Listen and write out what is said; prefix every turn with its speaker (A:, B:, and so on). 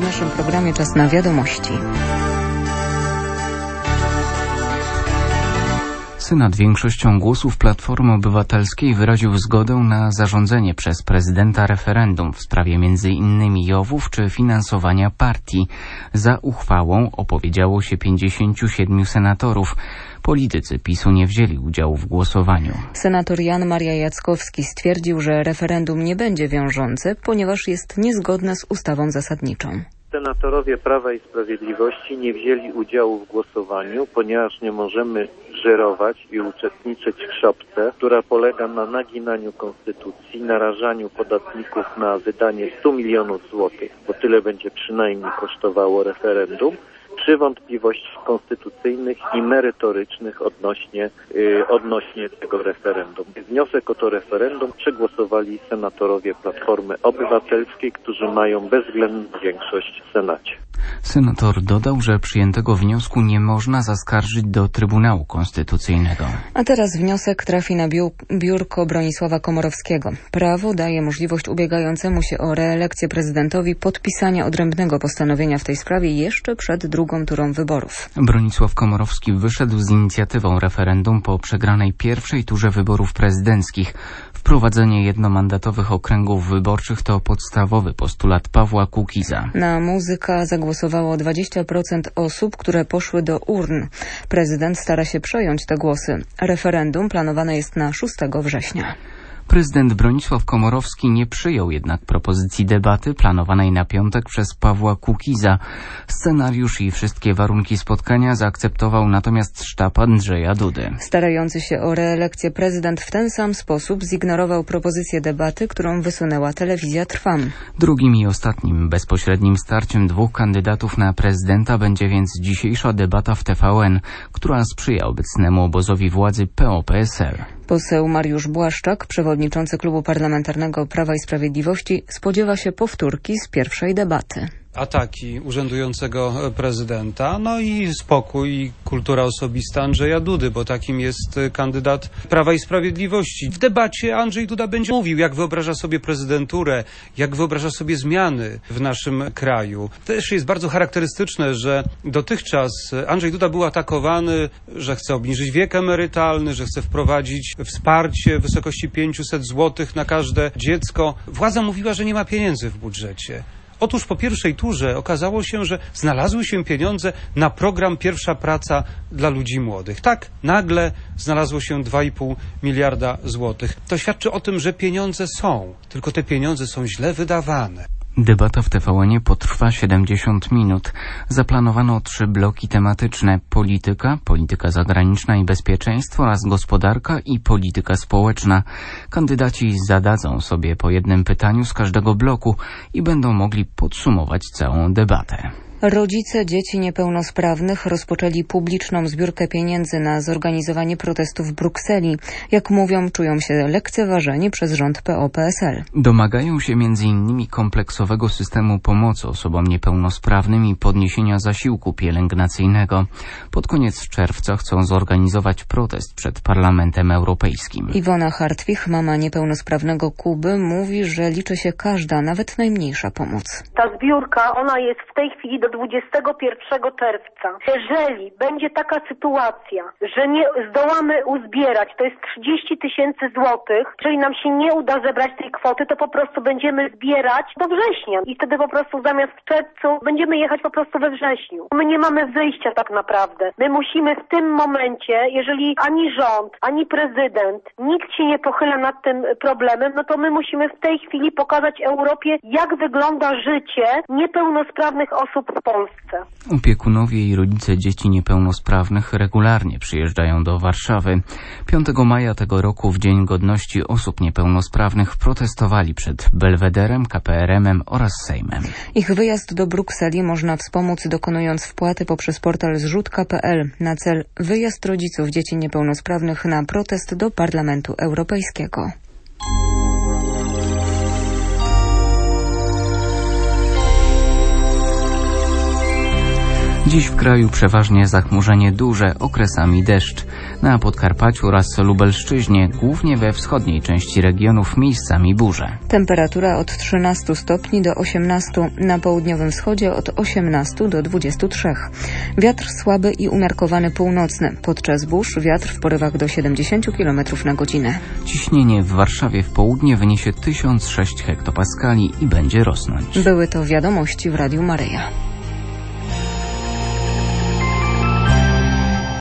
A: w naszym programie czas na wiadomości.
B: Senat większością głosów Platformy Obywatelskiej wyraził zgodę na zarządzenie przez prezydenta referendum w sprawie m.in. JOW-ów czy finansowania partii. Za uchwałą opowiedziało się 57 senatorów. Politycy PiS-u nie wzięli udziału w głosowaniu.
A: Senator Jan Maria Jackowski stwierdził, że referendum nie będzie wiążące, ponieważ jest niezgodne z ustawą zasadniczą.
C: Senatorowie Prawa i Sprawiedliwości nie wzięli udziału w głosowaniu, ponieważ nie możemy żerować i uczestniczyć w szopce, która polega na naginaniu konstytucji, narażaniu podatników na wydanie 100 milionów złotych, bo tyle będzie przynajmniej kosztowało referendum, przy wątpliwościach konstytucyjnych i merytorycznych odnośnie tego referendum. Wniosek o to referendum przegłosowali senatorowie Platformy Obywatelskiej, którzy mają bezwzględną większość w Senacie.
B: Senator dodał, że przyjętego wniosku nie można zaskarżyć do Trybunału Konstytucyjnego.
A: A teraz wniosek trafi na biurko Bronisława Komorowskiego. Prawo daje możliwość ubiegającemu się o reelekcję prezydentowi podpisania odrębnego postanowienia w tej sprawie jeszcze przed drugą turą wyborów.
B: Bronisław Komorowski wyszedł z inicjatywą referendum po przegranej pierwszej turze wyborów prezydenckich. Wprowadzenie jednomandatowych okręgów wyborczych to podstawowy postulat Pawła Kukiza.
A: Na Muzyka zagłosowało 20% osób, które poszły do urn. Prezydent stara się przejąć te głosy. Referendum planowane jest na 6 września.
B: Prezydent Bronisław Komorowski nie przyjął jednak propozycji debaty planowanej na piątek przez Pawła Kukiza. Scenariusz i wszystkie warunki spotkania zaakceptował natomiast sztab Andrzeja Dudy.
A: Starający się o reelekcję prezydent w ten sam sposób zignorował propozycję debaty, którą wysunęła telewizja Trwam. Drugim
B: i ostatnim bezpośrednim starciem dwóch kandydatów na prezydenta będzie więc dzisiejsza debata w TVN, która sprzyja obecnemu obozowi władzy PO-PSL.
A: Poseł Mariusz Błaszczak, przewodniczący Klubu Parlamentarnego Prawa i Sprawiedliwości, spodziewa się powtórki z pierwszej debaty.
D: Ataki urzędującego prezydenta, no i spokój i kultura osobista Andrzeja Dudy, bo takim jest kandydat Prawa i Sprawiedliwości. W debacie Andrzej Duda będzie mówił, jak wyobraża sobie prezydenturę, jak wyobraża sobie zmiany w naszym kraju. Też jest bardzo charakterystyczne, że dotychczas Andrzej Duda był atakowany, że chce obniżyć wiek emerytalny, że chce wprowadzić wsparcie w wysokości 500 zł na każde dziecko. Władza mówiła, że nie ma pieniędzy w budżecie. Otóż po pierwszej turze okazało się, że znalazły się pieniądze na program Pierwsza Praca dla ludzi młodych. Tak, nagle znalazło się 2,5 miliarda złotych. To świadczy o tym, że pieniądze są, tylko te pieniądze są źle wydawane.
B: Debata w TVN-ie potrwa 70 minut. Zaplanowano 3 bloki tematyczne: polityka zagraniczna i bezpieczeństwo oraz gospodarka i polityka społeczna. Kandydaci zadadzą sobie po jednym pytaniu z każdego bloku i będą mogli podsumować całą debatę.
A: Rodzice dzieci niepełnosprawnych rozpoczęli publiczną zbiórkę pieniędzy na zorganizowanie protestów w Brukseli. Jak mówią, czują się lekceważeni przez rząd PO-PSL.
B: Domagają się m.in. kompleksowego systemu pomocy osobom niepełnosprawnym i podniesienia zasiłku pielęgnacyjnego. Pod koniec czerwca chcą zorganizować protest przed Parlamentem Europejskim.
A: Iwona Hartwich, mama niepełnosprawnego Kuby, mówi, że liczy się każda, nawet najmniejsza pomoc.
E: Ta zbiórka, ona jest w tej chwili do 21 czerwca. Jeżeli będzie taka sytuacja, że nie zdołamy uzbierać, to jest 30 000 złotych, jeżeli nam się nie uda zebrać tej kwoty, to po prostu będziemy zbierać do września i wtedy po prostu zamiast w czerwcu będziemy jechać po prostu we wrześniu. My nie mamy wyjścia tak naprawdę. My musimy w tym momencie, jeżeli ani rząd, ani prezydent, nikt się nie pochyla nad tym problemem, no to my musimy w tej chwili pokazać Europie, jak wygląda życie niepełnosprawnych osób w Polsce.
B: Opiekunowie i rodzice dzieci niepełnosprawnych regularnie przyjeżdżają do Warszawy. 5 maja tego roku, w Dzień Godności Osób Niepełnosprawnych, protestowali przed Belwederem, KPRM-em oraz Sejmem.
A: Ich wyjazd do Brukseli można wspomóc, dokonując wpłaty poprzez portal zrzutka.pl na cel wyjazd rodziców dzieci niepełnosprawnych na protest do Parlamentu Europejskiego.
B: Dziś w kraju przeważnie zachmurzenie duże, okresami deszcz. Na Podkarpaciu oraz Lubelszczyźnie, głównie we wschodniej części regionów, miejscami burze.
A: Temperatura od 13 stopni do 18, na południowym wschodzie od 18 do 23. Wiatr słaby i umiarkowany północny. Podczas burz wiatr w porywach do 70 km na godzinę.
B: Ciśnienie w Warszawie w południe wyniesie 1006 hektopaskali i będzie rosnąć.
A: Były to wiadomości w Radiu Maryja.